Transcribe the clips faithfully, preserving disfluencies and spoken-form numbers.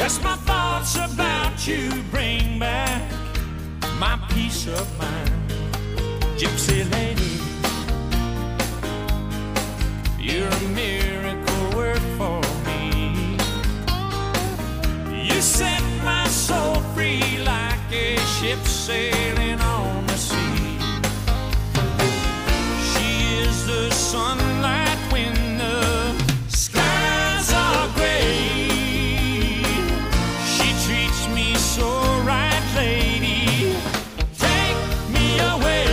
Just my thoughts about you bring back my peace of mind. Gypsy lady, you're a miracle work for me. You set my soul free like a ship sailing on the sea. She is the sunlight when the skies are gray. She treats me so right, lady. Take me away.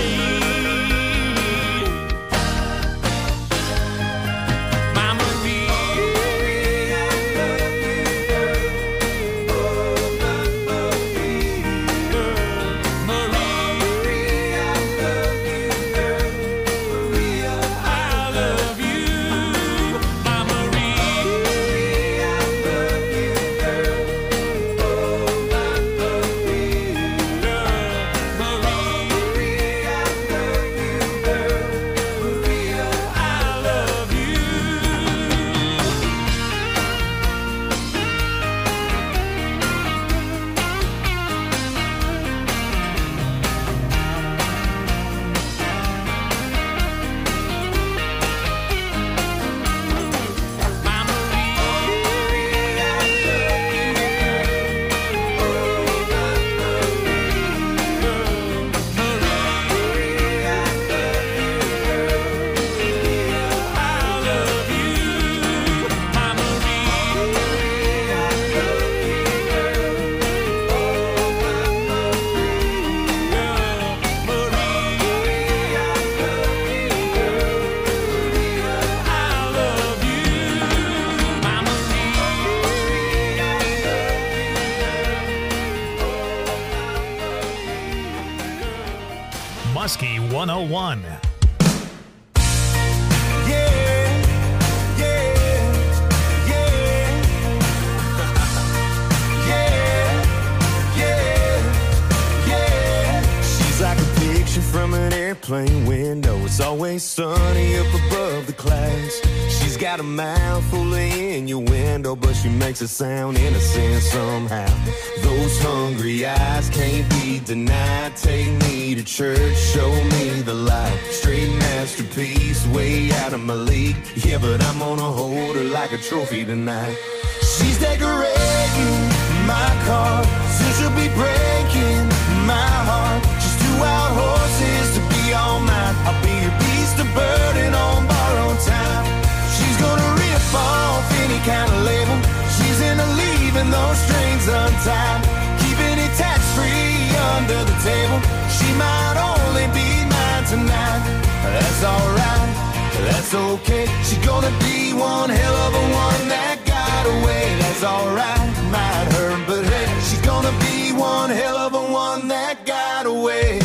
Muskie one oh one. From an airplane window, it's always sunny up above the clouds. She's got a mouth full of innuendo, but she makes it sound innocent somehow. Those hungry eyes can't be denied. Take me to church, show me the light. Straight masterpiece, way out of my league. Yeah, but I'm gonna hold her like a trophy tonight. She's decorating my car, soon she'll be breaking my heart. She's two wild horses to be all mine. I'll be your beast of burden on borrowed time. She's gonna rip off any kind of label. She's into leaving those strings untied, keeping it tax-free under the table. She might only be mine tonight. That's alright, that's okay. She's gonna be one hell of a one that got away. That's alright, might hurt, but hey, she's gonna be one hell of a one that got away.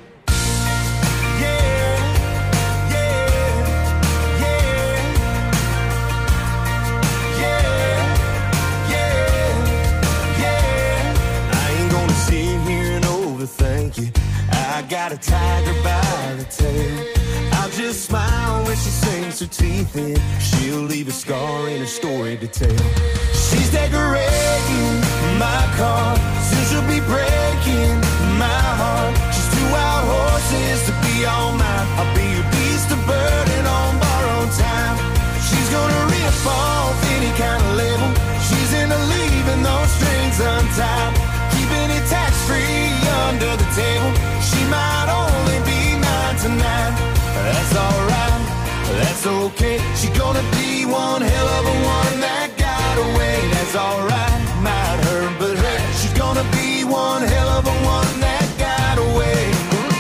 Thank you. I got a tiger by the tail. I'll just smile when she sinks her teeth in. She'll leave a scar in her story to tell. She's decorating my car, soon she'll be breaking my heart. She's two wild horses to be all mine. I'll be your beast of burden on borrowed time. She's gonna rip off any kind of label. She's into leaving those strings untied, keeping it tax-free under the table. She might only be mine tonight. That's alright, that's okay. She's gonna be one hell of a one that got away. That's alright, might hurt, but hey, she's gonna be one hell of a one that got away.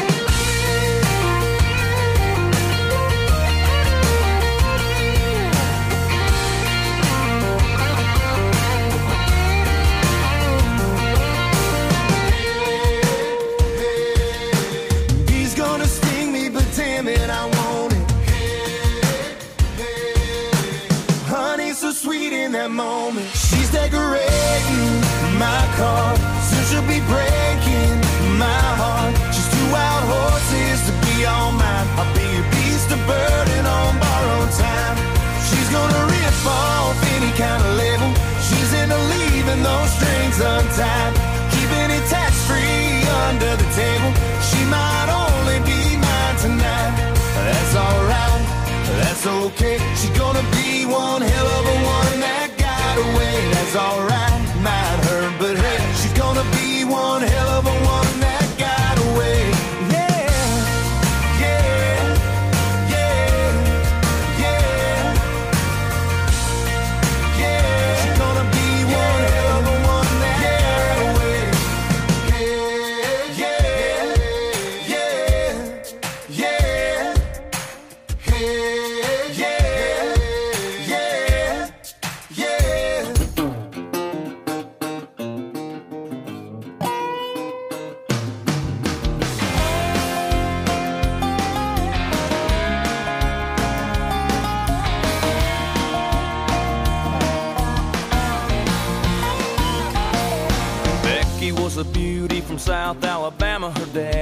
That moment, she's decorating my car, soon she'll be breaking my heart. She's two wild horses to be all mine. I'll be your beast of burden on borrowed time. She's gonna rip off any kind of label. She's into leaving those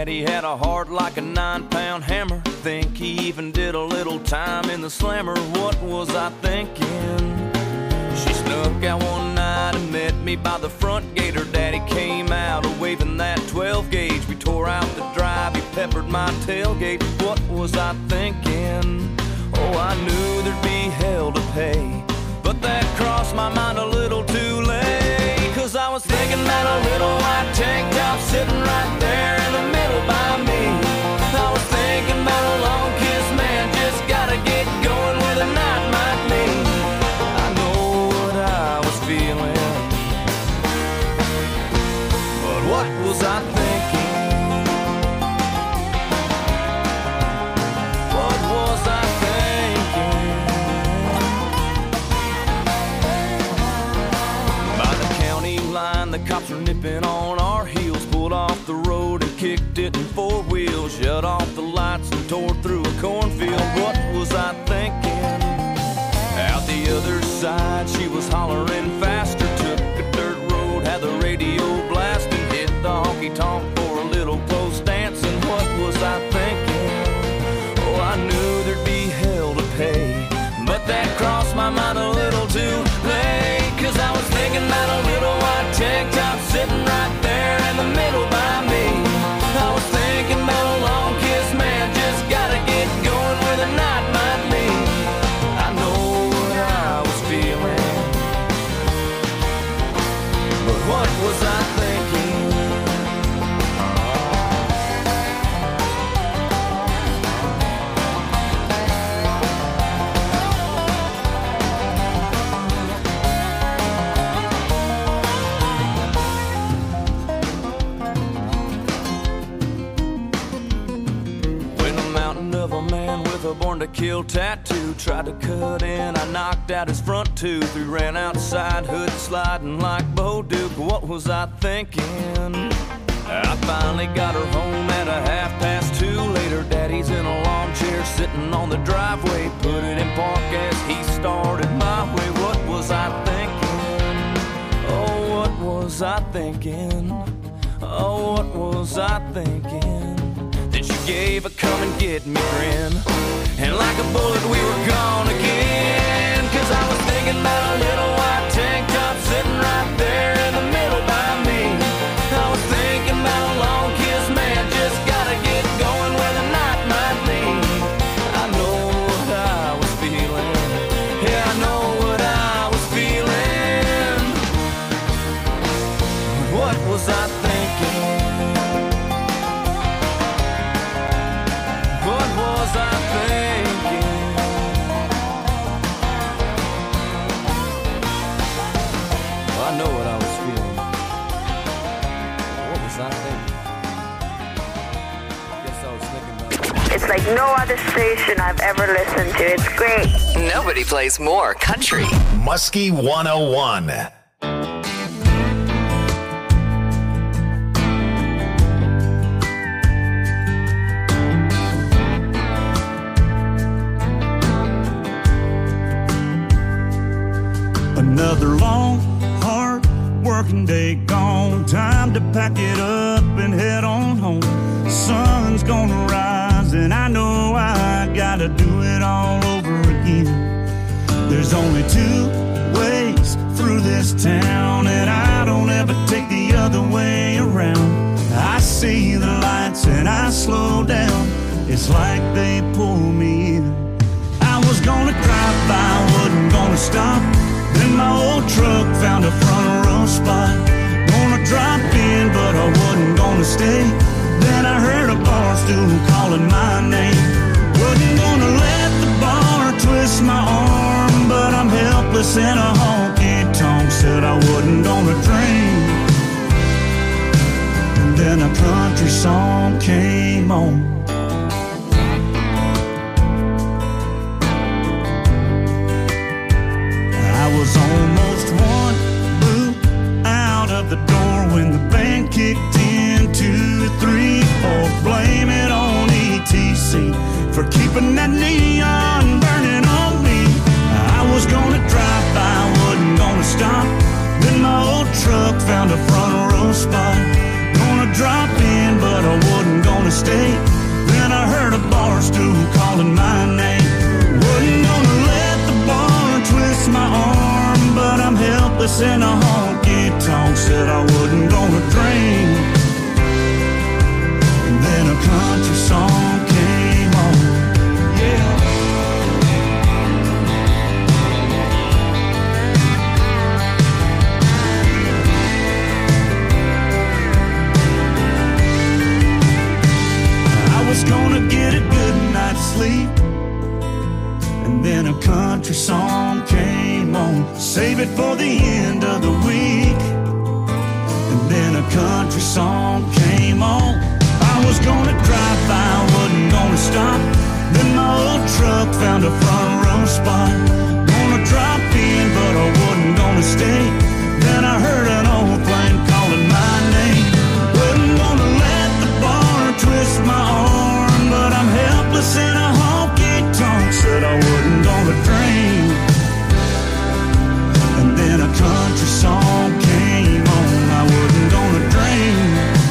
Daddy had a heart like a nine-pound hammer. Think he even did a little time in the slammer. What was I thinking? She snuck out one night and met me by the front gate. Her daddy came out waving that twelve gauge. We tore out the drive, he peppered my tailgate. What was I thinking? Oh, I knew there'd be hell to pay, but that crossed my mind a little too late. Cause I was thinking about a little white tank top sitting right there in the middle by me. I was thinking about a long kiss, man, just gotta get going where the night might lead. I know what I was feeling, but what was I thinking? What was I thinking? By the county line, the cops were nipping on our heels. Pulled off the road and kicked it in four wheels. Shut off the lights and tore through a cornfield. What was I thinking? Out the other side, she was hollering faster. Took a dirt road, had the radio blasting. Hit the honky-tonk for a little close dancing. What was I thinking? Oh, I knew there'd be hell to pay, but that crossed my mind a little too late. Cause I was thinking about a little white tank top sitting right there in the middle by me. I was thinking about a long kiss, man, just gotta get going where the night might lead. I know what I was feeling, but what was I thinking? A born to kill tattoo tried to cut in, I knocked out his front tooth. We ran outside, hood sliding like Bo Duke. What was I thinking? I finally got her home at a half past two. Later, Daddy's in a lawn chair sitting on the driveway. Put it in park as he started my way. What was I thinking? Oh, what was I thinking? Oh, what was I thinking? Then she gave a come and get me grin, and like a bullet we were gone again. Cause I was thinking about a little white tank top sitting right there in the middle by me. I was thinking about a long kiss, man, just gotta get going where the night might lead. I know what I was feeling, yeah, I know what I was feeling. What was I thinking? What was I thinking? Well, I know what I was feeling. What was I thinking? I guess I was thinking about it. It's like no other station I've ever listened to. It's great. Nobody plays more country. Muskie one oh one. Another long, hard working day gone. Time to pack it up and head on home. Sun's gonna rise and I know I gotta do it all over again. There's only two ways through this town, and I don't ever take the other way around. I see the lights and I slow down. It's like they pull me in. I was gonna drive by, wasn't gonna stop. Then my old truck found a front row spot. Gonna drop in, but I wasn't gonna stay. Then I heard a bar stool calling my name. Wasn't gonna let the bar twist my arm, but I'm helpless in a honky-tonk. Said I wasn't gonna drink. And then a country song came on. I was almost one boot out of the door when the band kicked in. Two, three, four, blame it on E T C for keeping that neon burning on me. I was gonna drive by, wasn't gonna stop. Then my old truck found a front row spot. Gonna drop in, but I wasn't gonna country song came on. Save it for the end of the week. And then a country song came on. I was gonna drive by, wasn't gonna stop. Then my old truck found a front row spot. Gonna drop in, but I wasn't gonna stay. Then I heard an old plane calling my name. Wasn't gonna let the bar twist my arm, but I'm helpless in a honky-tonk. Said I wasn't gonna drink. And then a country song came on. I wasn't gonna drink.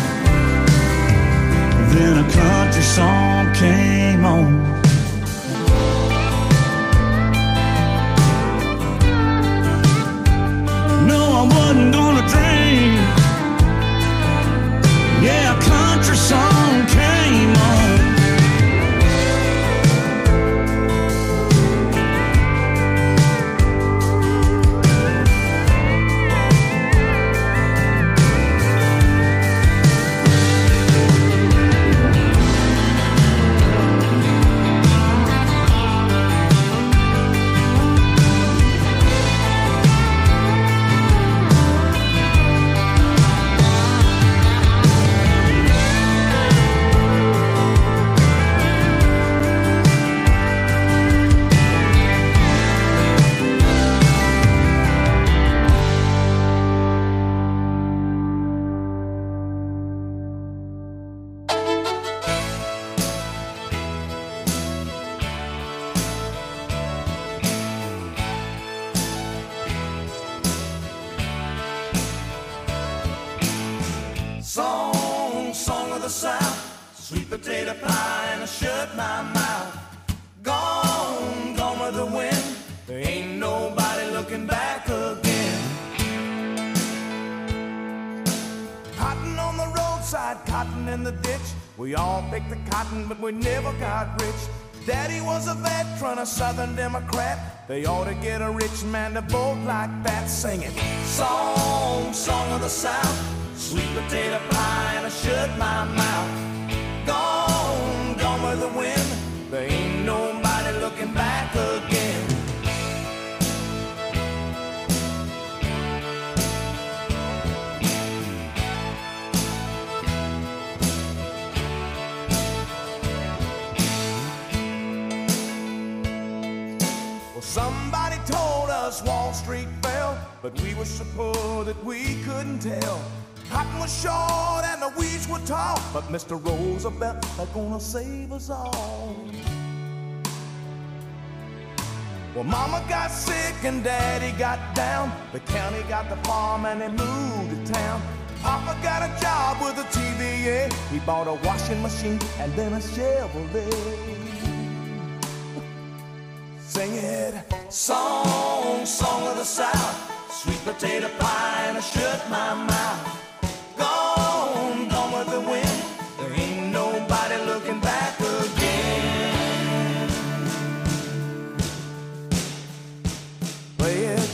Then a country song came on. No, I wasn't gonna drink. Yeah, a country song came on. Song, song of the South, sweet potato pie and I shut my mouth. Gone, gone with the wind, there ain't nobody looking back again. Cotton on the roadside, cotton in the ditch. We all picked the cotton, but we never got rich. Daddy was a veteran, a Southern Democrat. They ought to get a rich man to vote like that. Sing it. Song, song of the South, sweet potato pie and I shut my mouth. Gone, gone with the wind, there ain't nobody looking back again. Well, somebody told us Wall Street fell, but we were so poor that we couldn't tell. Cotton was short and the weeds were tall, but Mister Roosevelt is gonna save us all. Well, Mama got sick and Daddy got down. The county got the farm and they moved to town. Papa got a job with a T V A. He bought a washing machine and then a Chevrolet. Sing it. Song, song of the South, sweet potato pie and I shut my mouth. Gone, gone with the wind, there ain't nobody looking back again. Play it.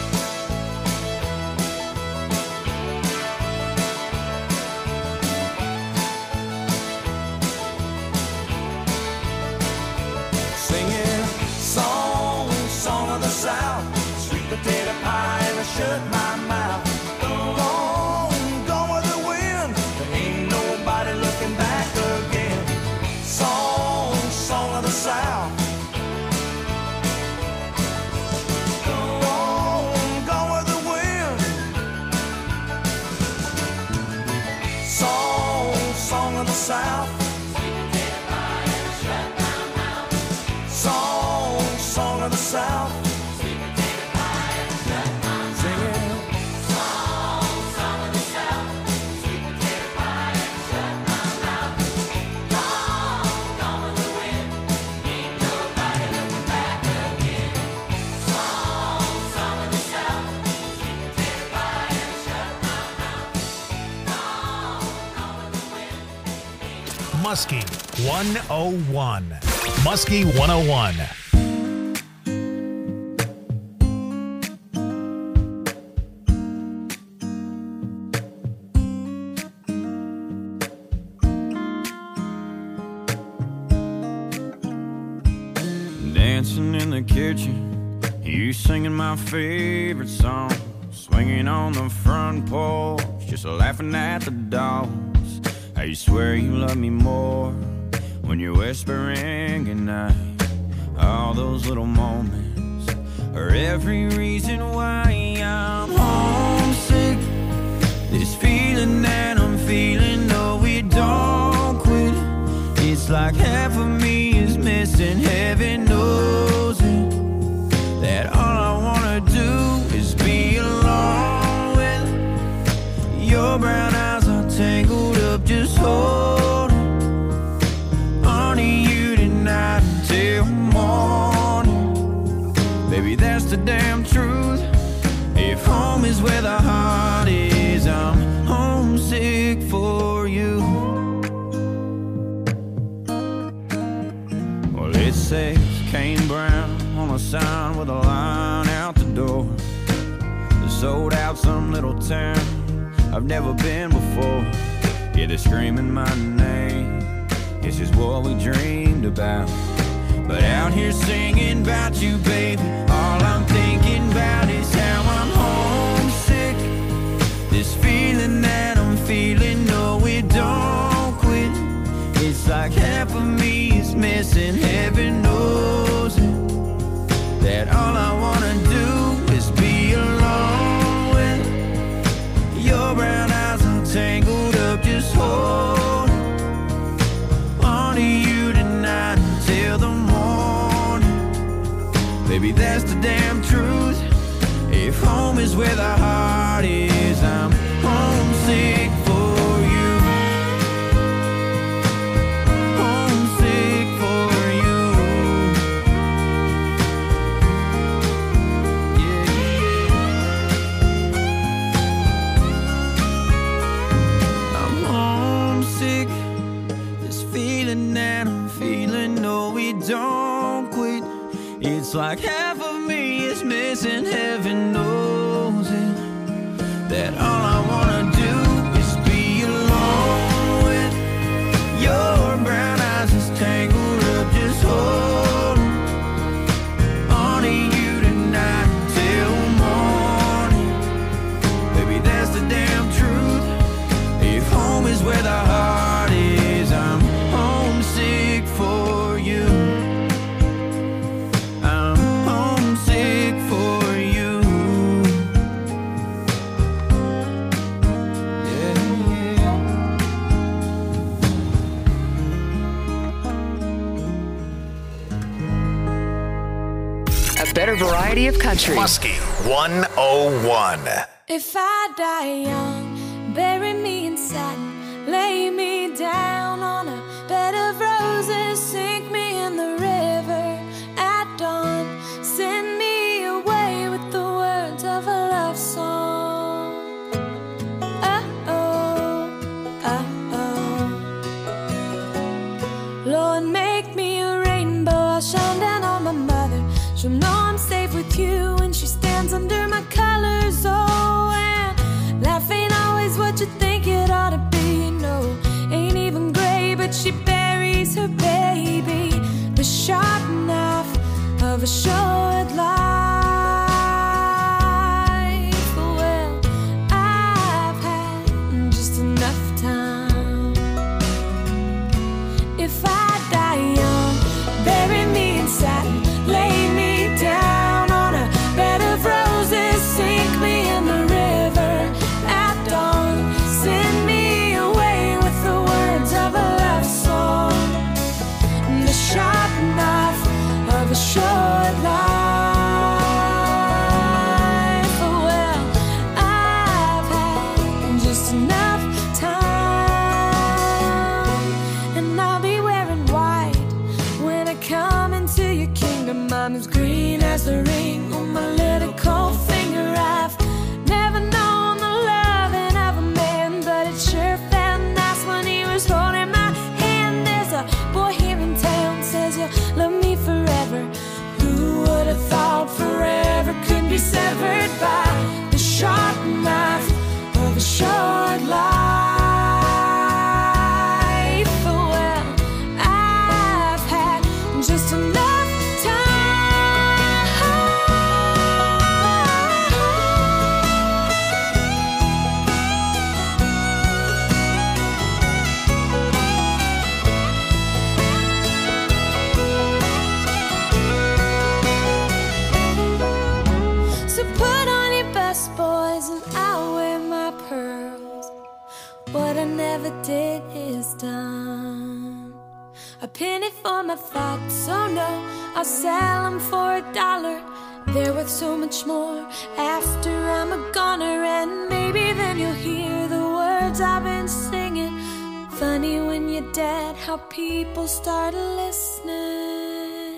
Singing song, song of the South, sweet potato pie and I shut my mouth. Gone, gone with the wind, there ain't nobody looking back again. Song, song of the South. Gone, gone with the wind. Song, song of the South. Song, song of the South. Muskie one oh one. Muskie one oh one. Dancing in the kitchen, You singing my favorite song, swinging on the front porch, just laughing at the dogs. How you swear you love me more when you're whispering goodnight. All those little moments are every reason why I'm homesick. This feeling that I'm feeling, no, it don't quit. It's like half of me is missing, heaven knows it. That all I wanna do is be alone with your brown eyes are tangled up, just holding on to you tonight until morning. Baby, that's the damn truth. If home is where the heart is, I'm homesick for you. Well, it says Kane Brown on a sign with a line out the door. Sold out some little town I've never been before. Yeah, they're screaming my name. This is what we dreamed about. But out here singing about you, baby, all I'm thinking about is how I'm homesick. This feeling that I'm feeling, no, it don't quit. It's like half of me is missing, heaven knows it. That all I wanna do is be alone with your brown eyes are tangled up, just hold on to you tonight until the morning. Baby, that's the damn truth. If home is where the heart is, I'm homesick for you. Homesick for you. That I'm feeling, no, we don't quit. It's like half of me is missing, heaven knows it. That all I wanna do is be alone with your brown eyes is tangled up, just hold on to you tonight till morning. Baby, that's the damn truth. If home is where the heart is, I'm homesick for you. I'm homesick for you. Yeah, yeah. A better variety of country. Muskie one oh one. If I die young, bury me in satin, lay me down on a bed of roses, sink me in the river at dawn, send me away with the words of a love song. Uh-oh, uh-oh. Lord, make me a rainbow, I'll shine down on my mother. She'll know I'm safe with you when she stands under my colors. Oh, and life ain't always what you think it ought to be. No, ain't even gray, but she buries her baby. The sharp knife of a short life. Well, I've had just enough time. If I die young, bury me in satin, lay me down on a bed of roses, sink me in the river at dawn, send me away with the words of a love song. a penny for my thoughts. Oh no, I'll sell them for a dollar. They're worth so much more after I'm a goner. And maybe then you'll hear the words I've been singing. Funny when you're dead how people start listening.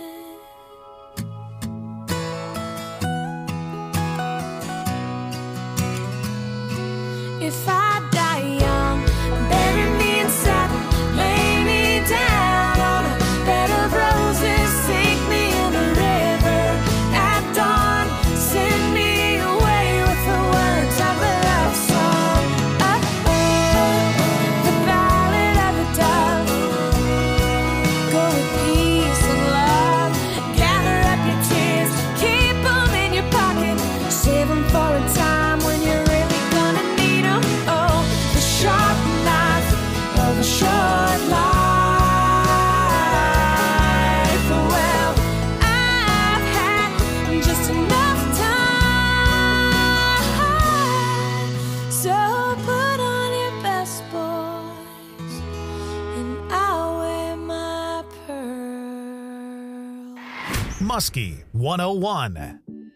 If I die young, bury me in satin, lay me down on a bed of roses, sink me in a river at dawn, send me away with the words of a love song. Oh, oh, the ballad of the dove. Go with peace and love, gather up your tears, keep them in your pocket, save them for a time when you're really gonna need them. Oh, the sharp knife of a short life. Well, I've had just enough time. So put on your best, boys, and I'll wear my pearl. Muskie one oh one.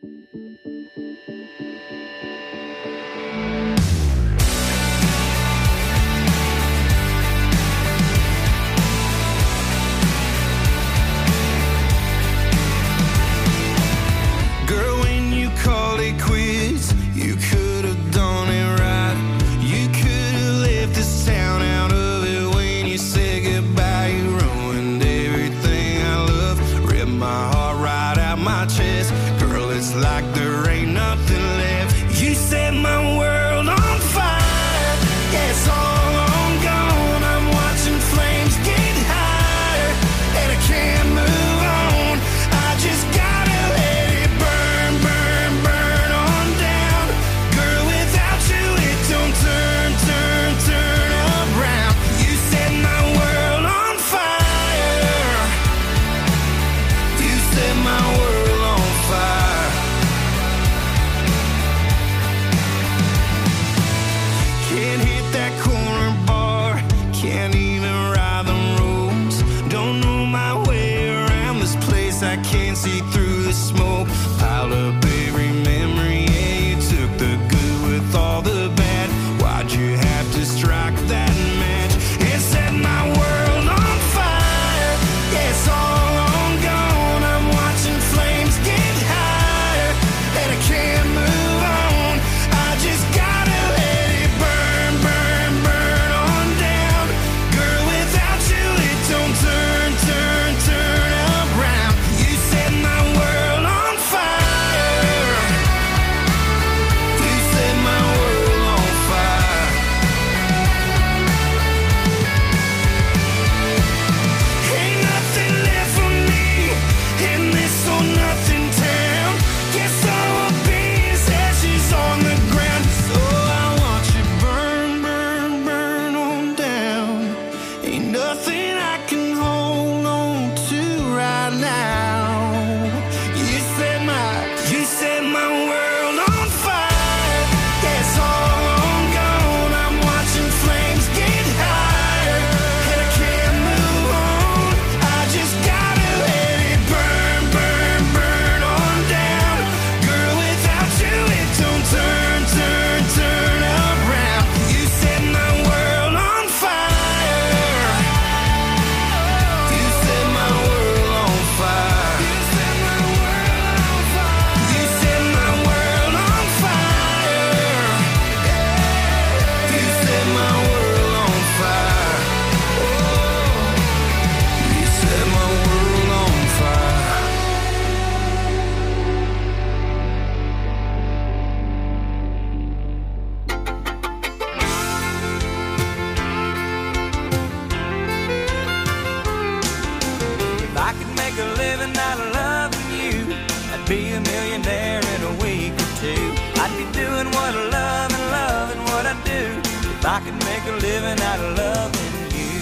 Girl, when you called it quits, you could have done it right. You could have left this town out of it when you said goodbye. You ruined everything I love, ripped my heart right out my chest. Girl, it's like there ain't nothing left. You set my world on fire. Yeah, it's all on gone. I'm watching flames get higher, and I can't move on. I just gotta let it burn, burn, burn on down. Girl, without you it don't turn, turn, turn around. You set my world on fire. You set my world on fire. Can't hit that corner bar, can't even ride the roads. Don't know my way around this place, I can't see through the smoke. Piled up every memory, yeah, you took the good with all the bad. Why'd you have to strike that match and set my world on fire? Yeah, it's all on gone. I'm watching flames get higher, and I can't move on. I just gotta let it burn, burn, burn on down. Girl, without you it don't turn, turn, turn around. You set my world on fire. You set my world on fire. Ain't nothing left for me in this or nothing town. Guess all I'll be is ashes on the ground. So I want you burn, burn, burn on down. Ain't nothing I can hold on to right now. You set my, you set my world on fire. Yeah, it's all on gone. I'm watching flames get higher, and I can't move on. I just gotta let it burn, burn, burn on down. Girl, without you it don't turn, turn, turn around. You set my world on fire. You set my world on fire. You set my world on fire. You set my world on fire. You set my world on fire. You set my world on fire. If I could make a living out of loving you, I'd be a millionaire in a week or two. I'd be doing what I love and loving what I do. If I could make a living out of loving you.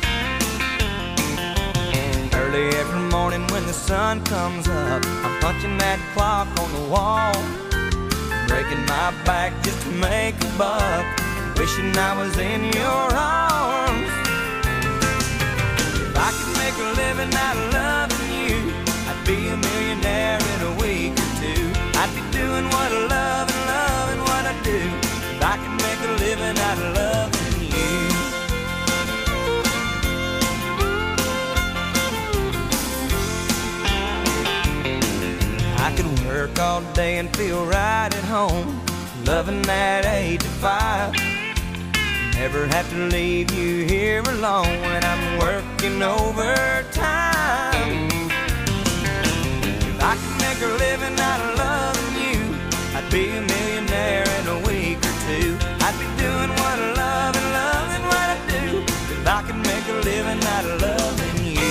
Early every morning when the sun comes up, I'm punching that clock on the wall, breaking my back just to make a buck, wishing I was in your arms. If I could make living out of loving you, I'd be a millionaire in a week or two. I'd be doing what I love and loving what I do. If I could make a living out of loving you. I could work all day and feel right at home, loving that eight to five. Never have to leave you here alone when I'm working overtime. If I could make a living out of loving you, I'd be a millionaire in a week or two. I'd be doing what I love and loving what I do. If I could make a living out of loving you.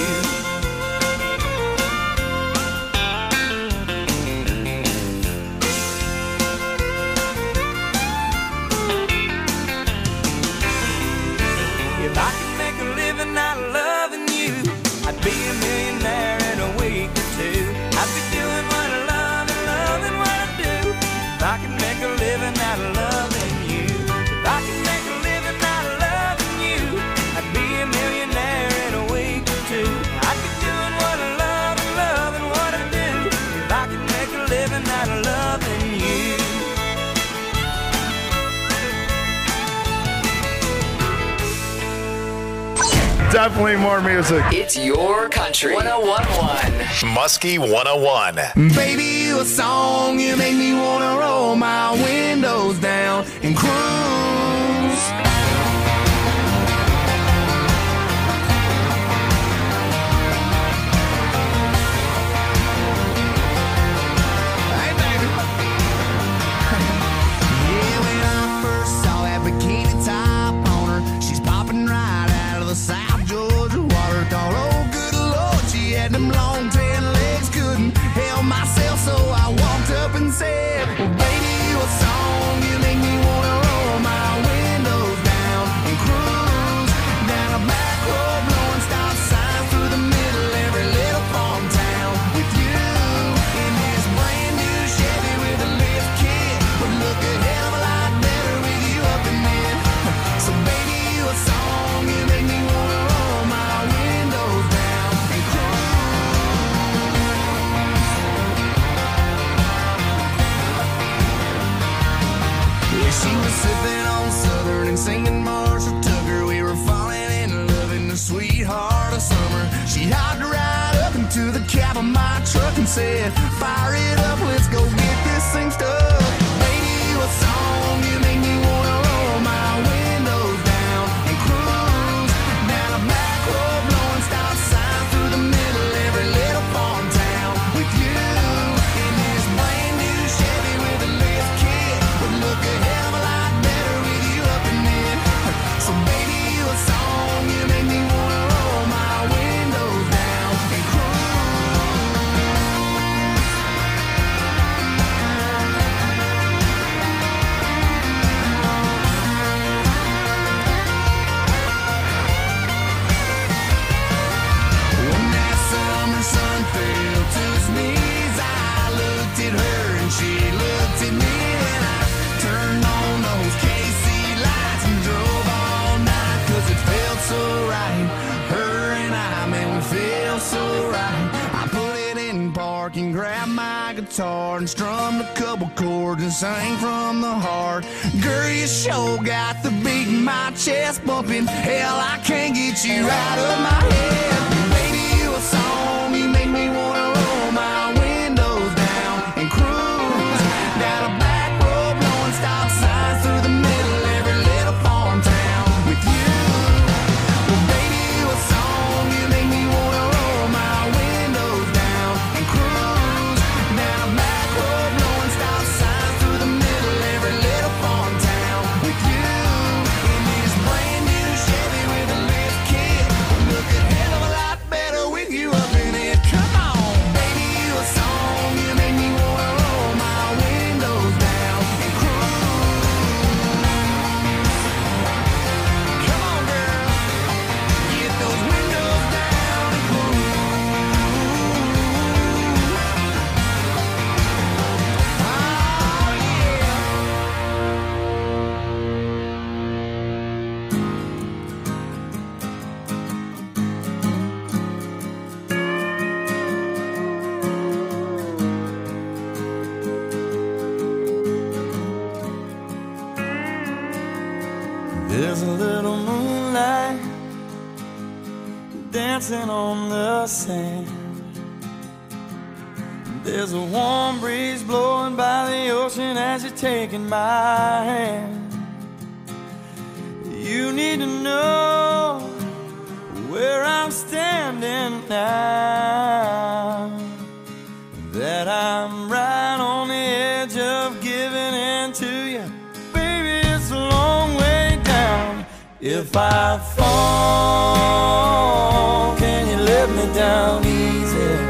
If I could make a living out of loving you, I'd be a millionaire in a week or two. I'd be doing what I love and loving what I do. If I could make a living out of loving you. If I could make a living out of loving you, I'd be a millionaire in a week or two. I'd be doing what I love and loving what I do. If I could make a living out of loving you. Definitely more music. It's your country. one oh one point one. Muskie one oh one. Baby, you a song, you make me wanna roll my windows down and cruise. Hey, baby. Yeah, when I first saw that bikini top on her, she's popping right out of the South Georgia water. Thought, oh, good Lord, she had them long tan legs, couldn't help myself, so I walked up and said, well, baby, you a song, you make me wanna roll my windows down and cruise down a back road, blowing stop signs through the middle every little farm town with you in this brand new Chevy with a lift kit. Would look a hell of a lot better with you up in it. So baby, you a song, you make me wanna roll my windows down and cruise. Yeah, she was sipping on Southern and singing Marshall Tucker. We were falling in love in the sweetheart of summer. She hopped right up into the cab of my truck and said, fire it up, let's go get this thing stuck. Baby, you a song, you make me wanna roll my windows down and cruise down a back road, blowing stop signs through the middle every little farm town with you in this brand new Chevy with a lift kit. Would look a hell of a lot better with you up in it. So baby, you a song, you make me wanna roll my windows down and when that summer sun fell to its knees, I looked at her and she looked at me, and I turned on those K C lights and drove all night, cause it felt so right. Her and I, man, we feel so right. I put it in park and grabbed my guitar and strummed a couple chords and sang from the heart. Girl, you sure got the beat in my chest bumping. Hell, I can't get you out of my head. Baby, you a song, you make me wanna roll my windows down and cruise down a back road, blowing stop signs through the middle every little farm town with you. Well, baby, you a song, you make me wanna roll my windows down and cruise down a back road, blowing stop signs through the middle every little farm town with you in this brand new Chevy with a lift kit. Look at hell of a dancing on the sand. There's a warm breeze blowing by the ocean as you're taking my hand. You need to know where I'm standing now, that I'm right on the edge of giving in to you. Baby, it's a long way down. If I fall, can you let me down easy?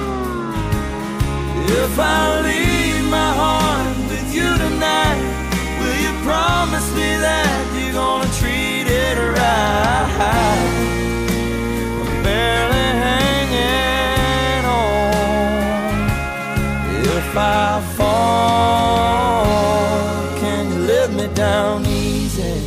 If I leave my heart with you tonight, will you promise me that you're gonna treat it right? I'm barely hanging on. If I fall, can you let me down easy?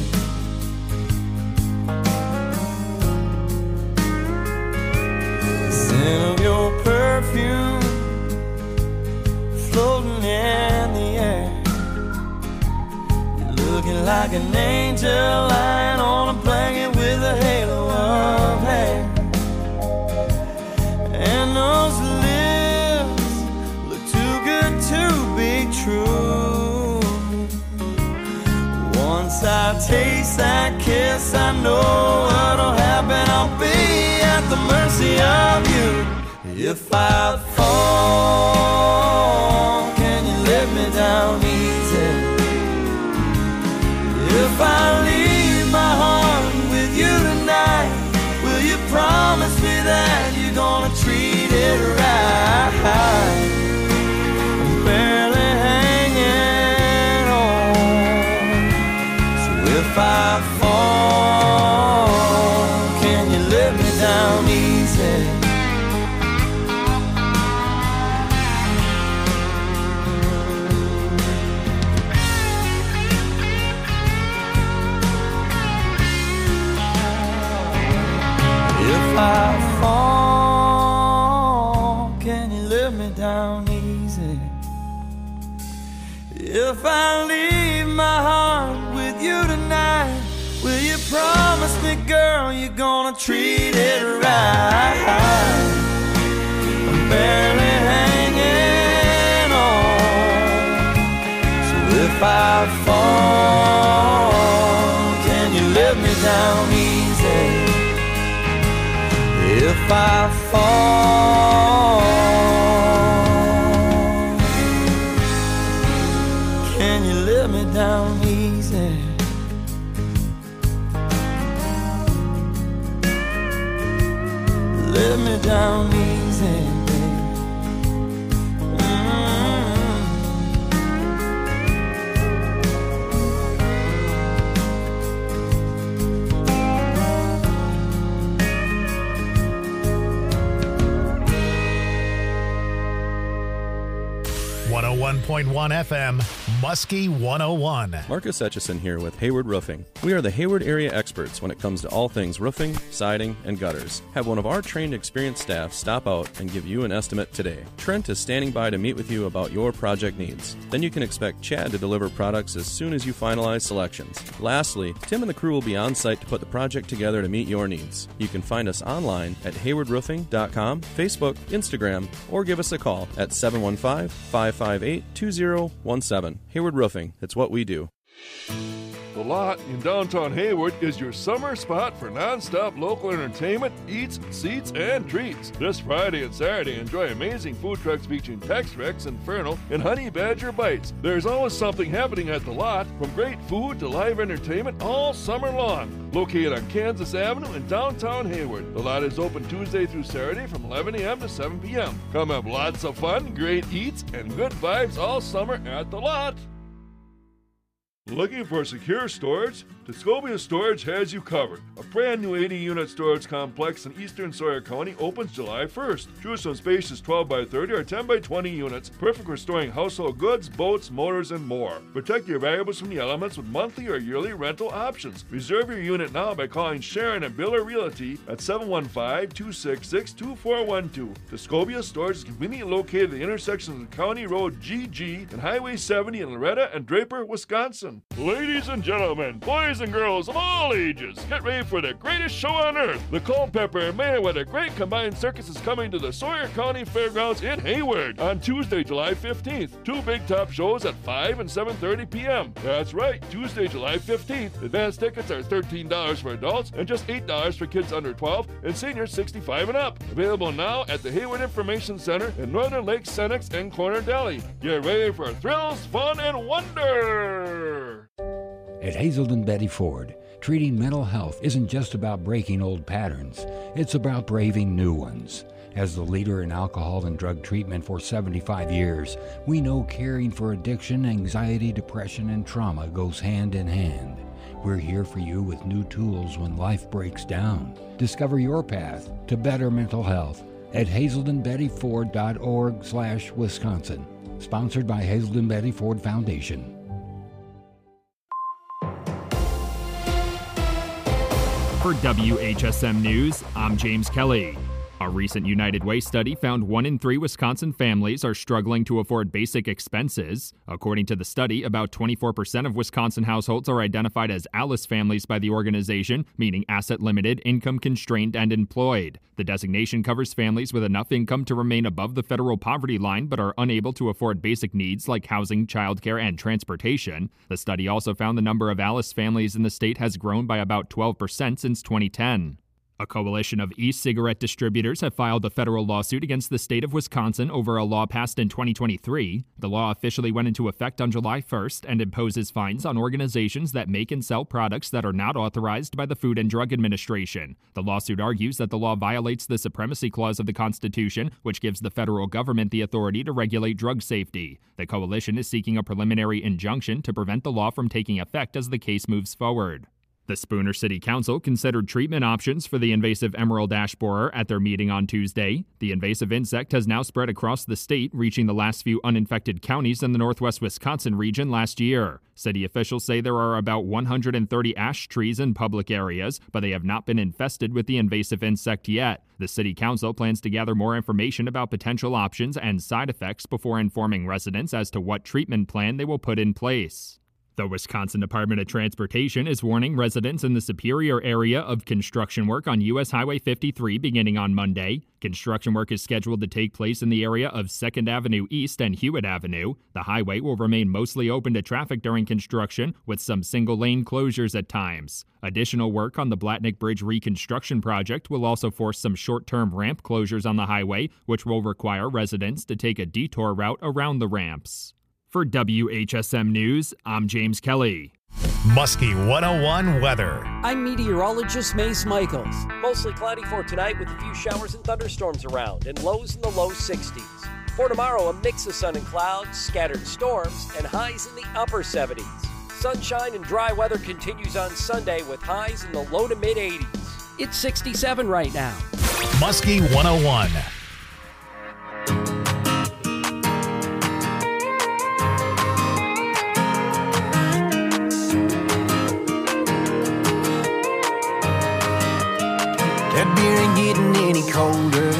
The scent of your perfume floating in the air. You're looking like an angel lying on a blanket with a halo of hair. And those lips look too good to be true. Once I taste that kiss, I know what'll happen. I'll be at the mercy of you. If I fall, can you let me down easy? If I leave my heart with you tonight, will you promise me that you're gonna treat it right? I'm barely hanging on. So if I fall, can you let me down easy? If I fall, can you let me down easy? If I leave my heart with you tonight, will you promise me, girl, you're gonna treat it right? I'm barely hanging on. So if I fall, can you let me down easy? If I fall, can you let me down easy? Let me down easy, babe. one oh one point one F M, Muskie one oh one. Marcus Etchison here with Hayward Roofing. We are the Hayward area experts when it comes to all things roofing, siding, and gutters. Have one of our trained, experienced staff stop out and give you an estimate today. Trent is standing by to meet with you about your project needs. Then you can expect Chad to deliver products as soon as you finalize selections. Lastly, Tim and the crew will be on site to put the project together to meet your needs. You can find us online at hayward roofing dot com, Facebook, Instagram, or give us a call at seven one five, five five eight, two zero one seven. Hayward Roofing, it's what we do. The Lot in downtown Hayward is your summer spot for non-stop local entertainment, eats, seats, and treats. This Friday and Saturday, enjoy amazing food trucks featuring Tex Rex, Infernal, and Honey Badger Bites. There's always something happening at The Lot, from great food to live entertainment all summer long. Located on Kansas Avenue in downtown Hayward, The Lot is open Tuesday through Saturday from eleven a.m. to seven p.m. Come have lots of fun, great eats, and good vibes all summer at The Lot. Looking for secure storage? Tuscobia Storage has you covered. A brand new eighty unit storage complex in eastern Sawyer County opens July first. Choose from spacious twelve by thirty or ten by twenty units, perfect for storing household goods, boats, motors, and more. Protect your valuables from the elements with monthly or yearly rental options. Reserve your unit now by calling Sharon and Biller Realty at seven one five, two six six, two four one two. Tuscobia Storage is conveniently located at the intersections of County Road G G and Highway seventy in Loretta and Draper, Wisconsin. com. Ladies and gentlemen, boys and girls of all ages, get ready for the greatest show on earth. The Culpepper and Mayweather Great Combined Circus is coming to the Sawyer County Fairgrounds in Hayward on Tuesday, July fifteenth. Two big top shows at five and seven thirty p.m. That's right, Tuesday, July fifteenth. Advance tickets are thirteen dollars for adults and just eight dollars for kids under twelve and seniors sixty-five and up. Available now at the Hayward Information Center in Northern Lake Senex and Corner Deli. Get ready for thrills, fun, and wonder! At Hazelden Betty Ford, treating mental health isn't just about breaking old patterns. It's about braving new ones. As the leader in alcohol and drug treatment for seventy-five years, we know caring for addiction, anxiety, depression, and trauma goes hand in hand. We're here for you with new tools when life breaks down. Discover your path to better mental health at hazelden betty ford dot org slash Wisconsin. Sponsored by Hazelden Betty Ford Foundation. For W H S M News, I'm James Kelly. A recent United Way study found one in three Wisconsin families are struggling to afford basic expenses. According to the study, about twenty-four percent of Wisconsin households are identified as ALICE families by the organization, meaning asset-limited, income-constrained, and employed. The designation covers families with enough income to remain above the federal poverty line but are unable to afford basic needs like housing, childcare, and transportation. The study also found the number of ALICE families in the state has grown by about twelve percent since twenty ten. A coalition of e-cigarette distributors have filed a federal lawsuit against the state of Wisconsin over a law passed in twenty twenty-three. The law officially went into effect on July first and imposes fines on organizations that make and sell products that are not authorized by the Food and Drug Administration. The lawsuit argues that the law violates the Supremacy Clause of the Constitution, which gives the federal government the authority to regulate drug safety. The coalition is seeking a preliminary injunction to prevent the law from taking effect as the case moves forward. The Spooner City Council considered treatment options for the invasive emerald ash borer at their meeting on Tuesday. The invasive insect has now spread across the state, reaching the last few uninfected counties in the northwest Wisconsin region last year. City officials say there are about one hundred thirty ash trees in public areas, but they have not been infested with the invasive insect yet. The City Council plans to gather more information about potential options and side effects before informing residents as to what treatment plan they will put in place. The Wisconsin Department of Transportation is warning residents in the Superior area of construction work on U S Highway fifty-three beginning on Monday. Construction work is scheduled to take place in the area of second Avenue East and Hewitt Avenue. The highway will remain mostly open to traffic during construction, with some single-lane closures at times. Additional work on the Blatnick Bridge reconstruction project will also force some short-term ramp closures on the highway, which will require residents to take a detour route around the ramps. For W H S M News, I'm James Kelly. Muskie one oh one weather. I'm meteorologist Mace Michaels. Mostly cloudy for tonight with a few showers and thunderstorms around and lows in the low sixties. For tomorrow, a mix of sun and clouds, scattered storms, and highs in the upper seventies. Sunshine and dry weather continues on Sunday with highs in the low to mid eighties. It's sixty-seven right now. Muskie one oh one. That beer ain't getting any colder,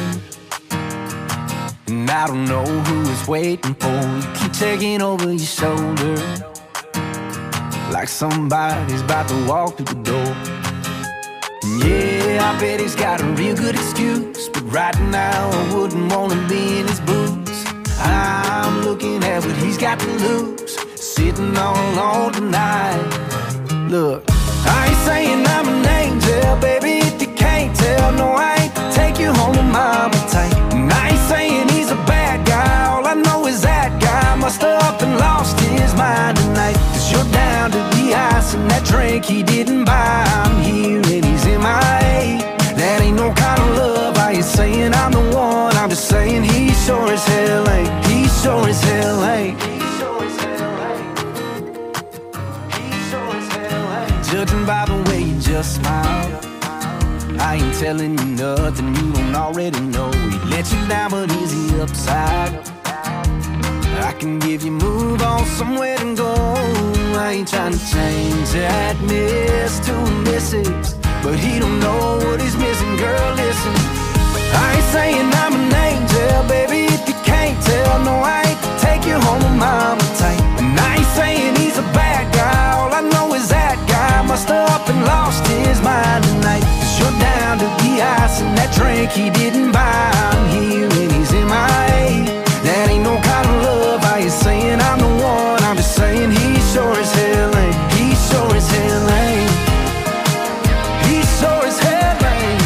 and I don't know who is waiting for you. Keep checking over your shoulder, like somebody's about to walk through the door. And yeah, I bet he's got a real good excuse, but right now I wouldn't want to be in his boots. I'm looking at what he's got to lose, sitting all alone tonight. Look, I ain't saying I'm an angel, baby, if you can't tell. No, I ain't to take you home to mama tight. And I ain't saying he's a bad guy, all I know is that guy must have up and lost his mind tonight. Cause you're down to the ice and that drink he didn't buy. I'm here and he's in my A. That ain't no kind of love, I ain't saying I'm the one. I'm just saying he sure as hell ain't. He sure as hell ain't. Judging by the way you just smile, I ain't telling you nothing you don't already know. He let you down, but is he upside? I can give you move on somewhere to go. I ain't trying to change that miss to a missus, but he don't know what he's missing, girl, listen. I ain't saying I'm an angel, baby, if you can't tell. No, I ain't to take you home to mama tight. And I ain't saying he's a bad guy, drink he didn't buy. I'm here and he's M I A. That ain't no kind of love. I ain't saying I'm the one. I'm just saying he sure as hell ain't. He sure as hell ain't. He sure as hell ain't.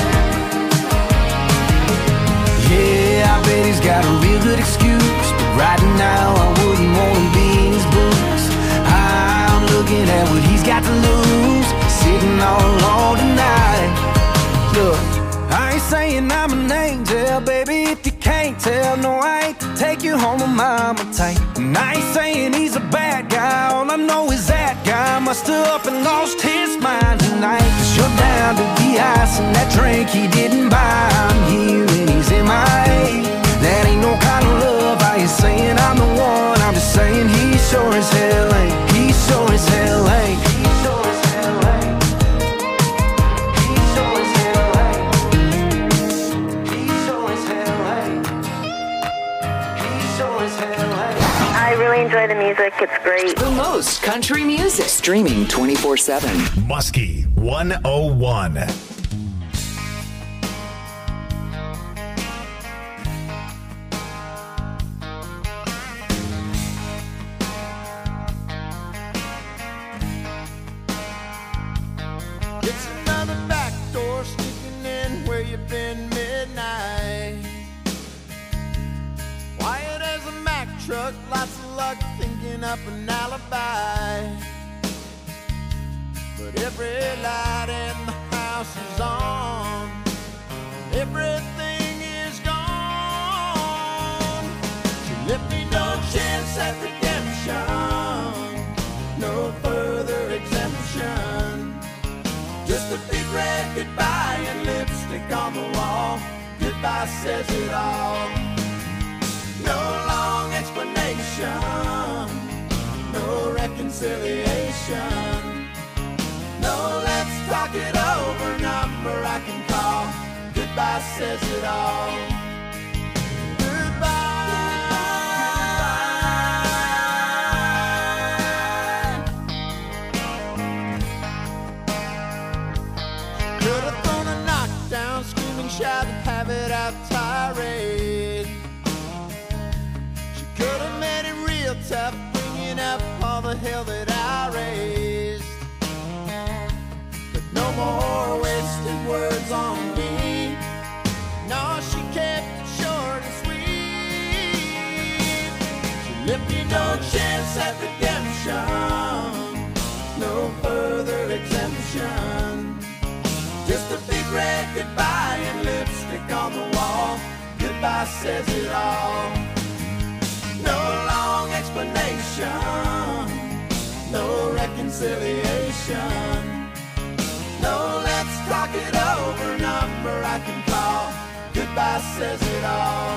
Yeah, I bet he's got a real good excuse, but right now I wouldn't want to be in his boots. I'm looking at what he's got to lose, sitting all alone tonight. Look, I ain't saying I'm an angel, baby, if you can't tell. No, I ain't to take you home with mama tight. And I ain't saying he's a bad guy. All I know is that guy must have up and lost his mind tonight. Cause you're down to the ice and that drink he didn't buy. I'm here and he's M I A. That ain't no kind of love. I ain't saying I'm the one. I'm just saying he sure as hell ain't. He sure as hell ain't. He sure as hell ain't. He sure as hell ain't. He sure as hell ain't. He sure as hell ain't. I really enjoy the music. It's great. The most country music. Streaming twenty-four seven. Muskie one oh one. It's another back door sneaking in where you've been midnight. Quiet as a Mack truck, lots of luck thinking up an alibi. But every light in the house is on, everything is gone. She left me no chance at redemption, no further exemption. Just a big red goodbye and lipstick on the wall. Goodbye says it all. No long explanation, no reconciliation. No, let's talk it over, number I can call. Goodbye says it all. Shout and have it out tirade. She could have made it real tough, bringing up all the hell that I raised. But no more wasted words on me. No, she kept it short and sweet. She left me no chance at redemption, no further exemption. Just a big red goodbye and lipstick on the wall. Goodbye says it all. No long explanation, no reconciliation. No, let's talk it over, number I can call. Goodbye says it all.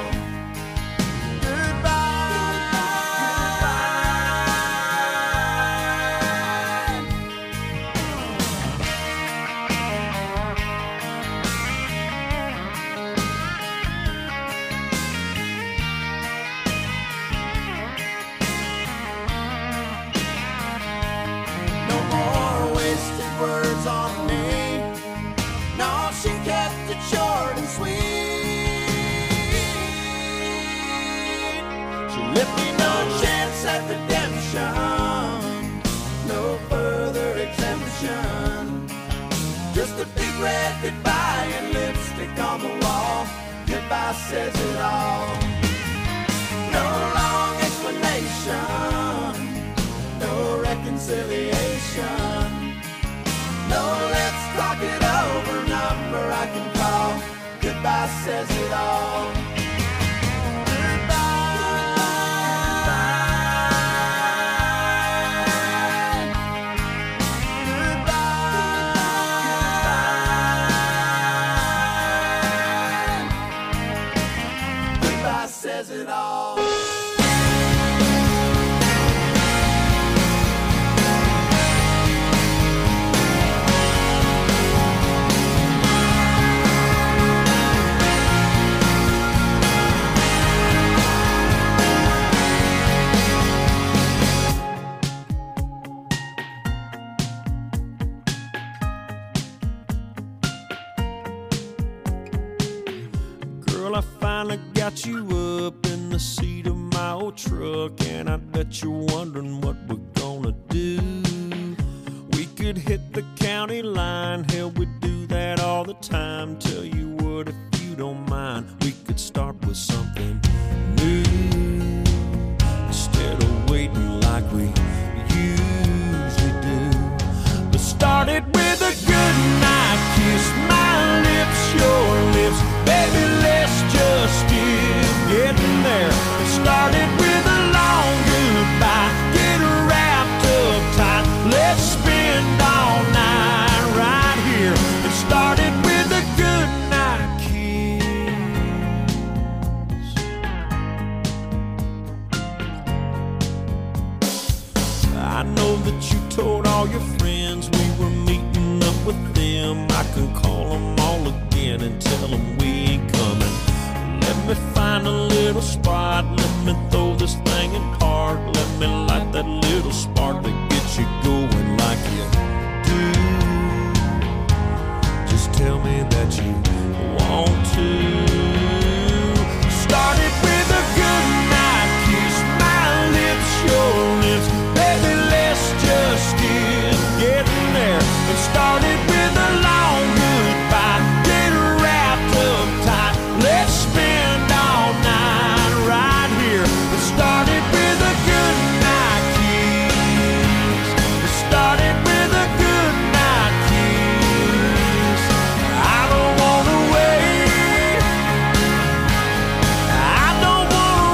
Words on me. No, she kept it short and sweet. She left me no chance at redemption, no further exemption. Just a big red goodbye and lipstick on the wall. Goodbye says it all. No long explanation, no reconciliation. No, let's talk it over, number I can call. Goodbye says it all. Goodbye. Goodbye says it all. finally got you up in the seat of my old truck, and I bet you're wondering what we're gonna do. We could hit the county line, hell, we do that all the time. Tell you what, if you don't mind, we could start with something new instead of waiting like we usually do. But started with a good night kiss, my lips, your lips, baby, let's just get getting there. It started with a long goodbye, get wrapped up tight, let's spend all night right here. It started with a good night kiss. I know that you told all your friends we were meeting up with them. I can call them all again and tell them we ain't coming. Let me find a little spot, let me throw this thing in park, let me light that little spark that gets you going like you do. Just tell me that you want to. Started with a good night kiss, my lips, your lips, baby, let's just get getting there. It started with a long goodbye, get wrapped up tight, let's spend all night right here. It started with a good night kiss. It started with a good night kiss. I don't wanna wait, I don't wanna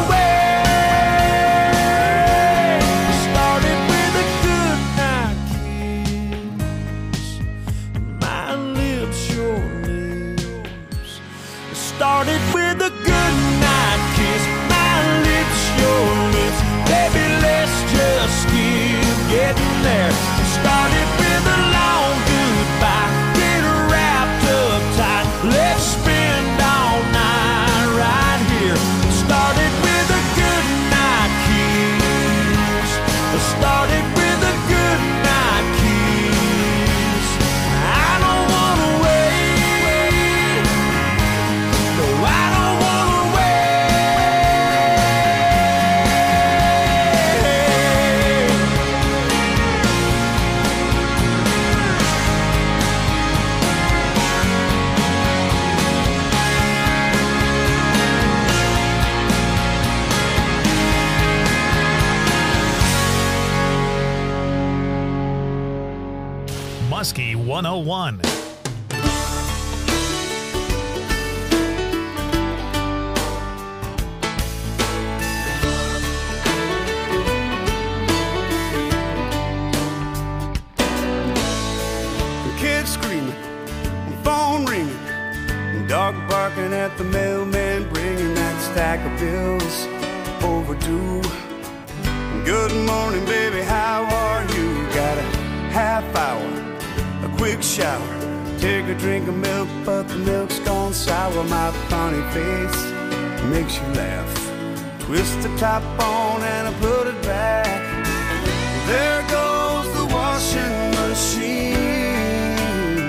wait. It started with a good night kiss, my lips, your lips. It started with a good night kiss, my lips, your lips, baby, let's just keep getting there. It started with a long goodbye, get wrapped up tight, let's spend all night right here. It started with a good night kiss. It started with a good night kiss. I don't wanna wait, no, I don't wanna wait. Muskie one oh one. Kids screaming, phone ringing, dog barking at the mailman, bringing that stack of bills overdue. Good morning, baby, how are you? Got a half hour, a quick shower, take a drink of milk, but the milk's gone sour. My funny face makes you laugh. Twist the top on and I put it back. There goes the washing machine.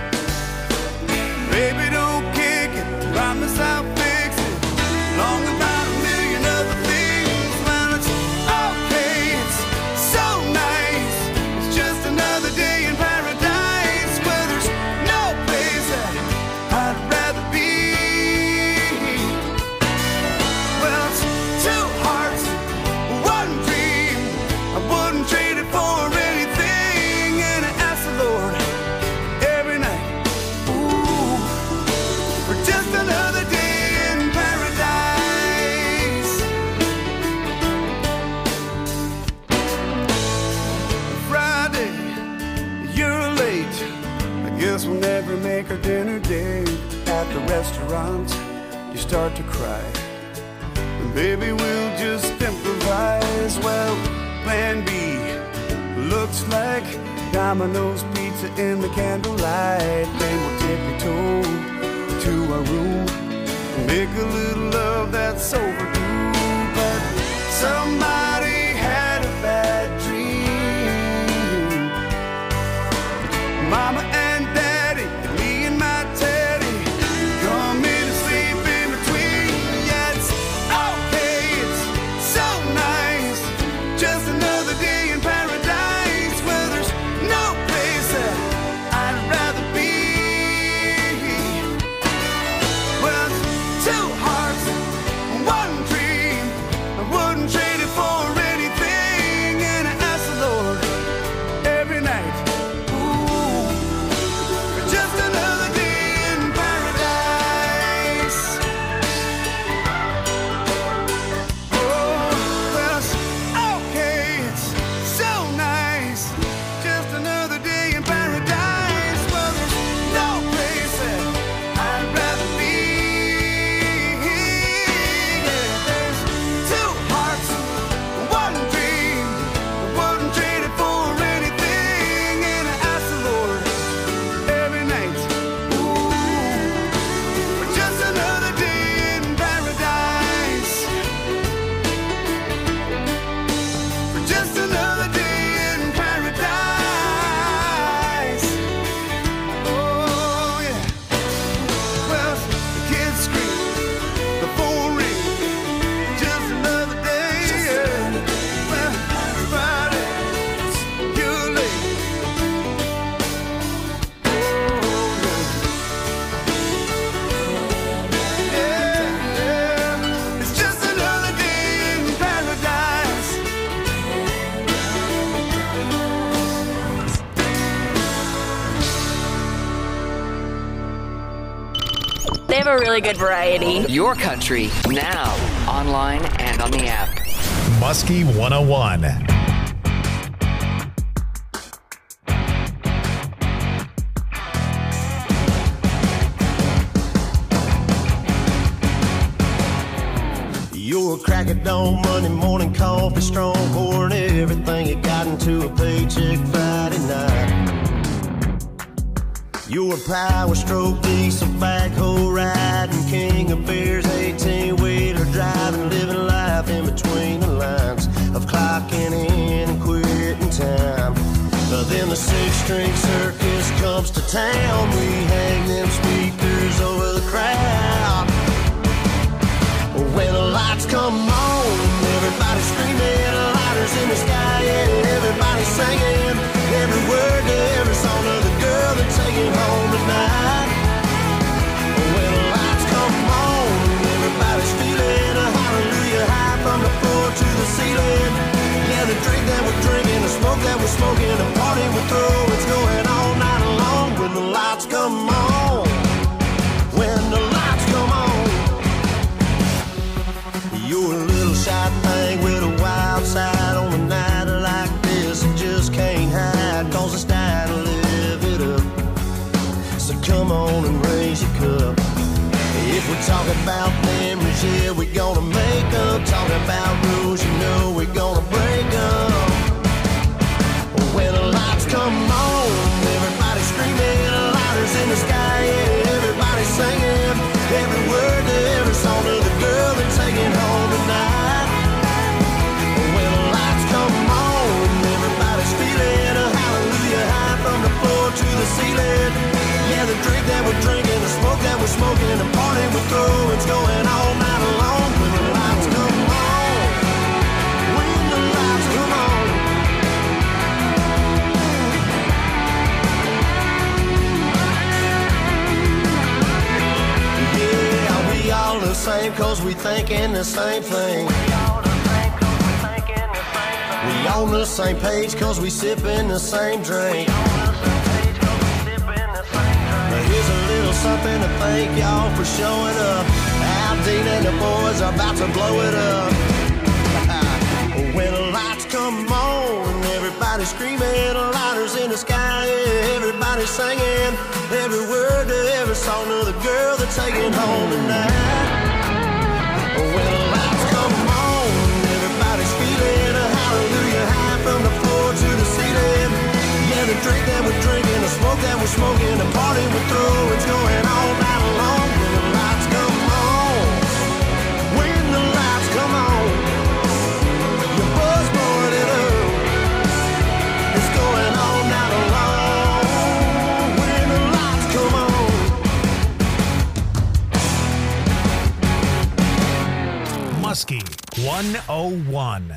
Baby, don't kick it, promise I'll fix it. Long about a million other things, man, it's okay, it's so nice. It's just another day in paradise, where there's no place that I'd rather be. Well, it's two hearts, one dream, I wouldn't trade it for anything. And I ask the Lord every night, ooh, for just another day in paradise. Friday, you're late, I guess we'll never make our dinner date. At the restaurant, you start to cry, and baby, we'll just improvise. Well, plan B looks like Domino's pizza in the candlelight. Then we'll tiptoe to our room, make a little love that's overdue. But somebody had a bad dream. Mama and Daddy, me and my Teddy, come in and sleep in between. a really good variety. Your country, now, online and on the app. Muskie one oh one. You're a crack at dawn, Monday morning coffee, strong, pouring everything you got into a paycheck Friday night. You're a power stroke, diesel backhoe riding, king of beers, eighteen-wheeler driving, living life in between the lines of clocking in and quitting time. But then the six-string circus comes to town, we hang them speakers over the crowd. When the lights come on, everybody's screaming, lighters in the sky, yeah, everybody's singing every word to every song of the girl they're taking home tonight. When the lights come on, everybody's feeling a hallelujah high from the floor to the ceiling. Yeah, the drink that we're drinking, the smoke that we're smoking, the party we throw, it's going all night long. When the lights come on, when the lights come on. You're a little shy thing with a wild side on a night like this. You just can't hide, cause it's time to live it up. So come on and raise your cup. If we're talking about memories, yeah, we're gonna make them. Talking about rules, you know we're gonna break them. When the lights come on, everybody's screaming, lighters in the sky, yeah, everybody's singing every word to every song of the girl they're taking home tonight. When the lights come on, everybody's feeling a hallelujah high from the floor to the ceiling. Yeah, the drink that we're drinking, the smoke that we're smoking, the party we throw, it's going all night long. When the lights come on, when the lights come on. Yeah, we all the same cause we thinking the same thing. We on the same page cause we sipping the same drink. Here's a little something to thank y'all for showing up. Al Dean and the boys are about to blow it up. When the lights come on, everybody's screaming, lighters in the sky, yeah, everybody's singing every word to every song of the girl they're taking home tonight. When the lights come on, everybody's feeling a hallelujah high from the floor to the ceiling. Yeah, the drink that we're drinking, the smoke that we're smoking, the party we throw, it's going all night long. When the lights come on, when the lights come on, your buzz blowing it up, it's going all night long. When the lights come on. Muskie one oh one.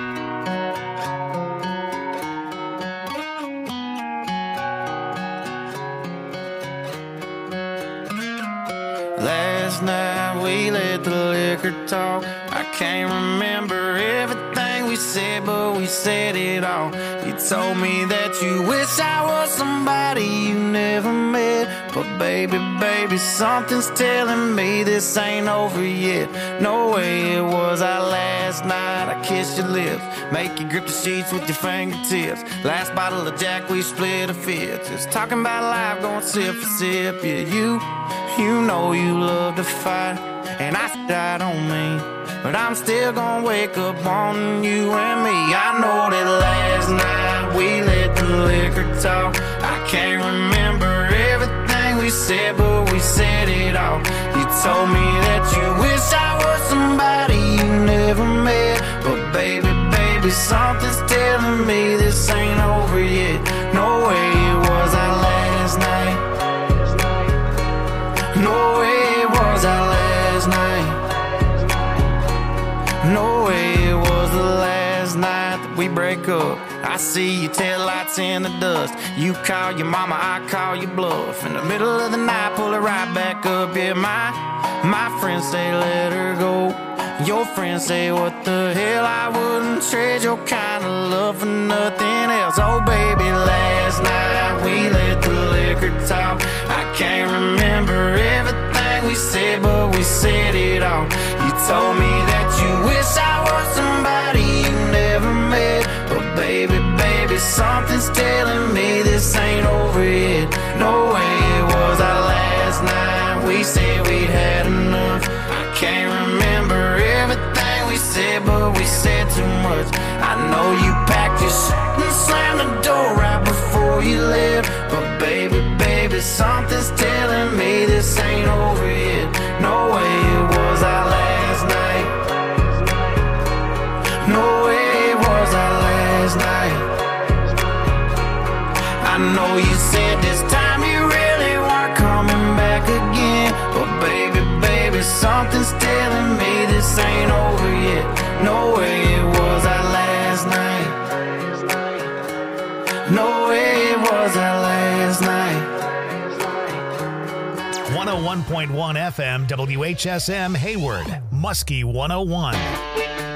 Last night we let the liquor talk. I can't remember everything we said, but we said it all. You told me that you wish I was somebody you never met. But baby, baby, something's telling me this ain't over yet. No way it was our last night. I kissed your lips, make you grip the sheets with your fingertips. Last bottle of Jack, we split a fifth. Just talking about life, going sip for sip. Yeah, you, you know you love to fight, and I died on me. But I'm still gonna wake up on you and me. I know that last night we let the liquor talk. I can't remember everything we said, but we said it all. You told me that you wish I was somebody you never met. But baby, baby, something's telling me this ain't over yet. No way it was our last night. No way it was our last night. No way it was the last night that we break up. I see your taillights in the dust. You call your mama, I call your bluff. In the middle of the night, pull it right back up. Yeah, my, my friends say let her go. Your friends say what the hell, I wouldn't trade your kind of love for nothing else. Oh baby, last night we let the liquor talk. I can't remember everything everything we said, but we said it all. You told me that you wish I was somebody you never met. But baby, baby, something's telling me this ain't over yet. No way it was our last night. We said we'd had enough. I can't remember everything we said, but we said too much. I know you packed your shit and slammed the door right before you left. But baby, baby, something's telling me this ain't over yet. No way it was our last night. No way it was our last night. I know you said this time you really weren't coming back again. But baby, baby, something's telling me this ain't over yet. No way it was our last night. No way it was our last night. one oh one point one F M W H S M Hayward, Muskie one oh one.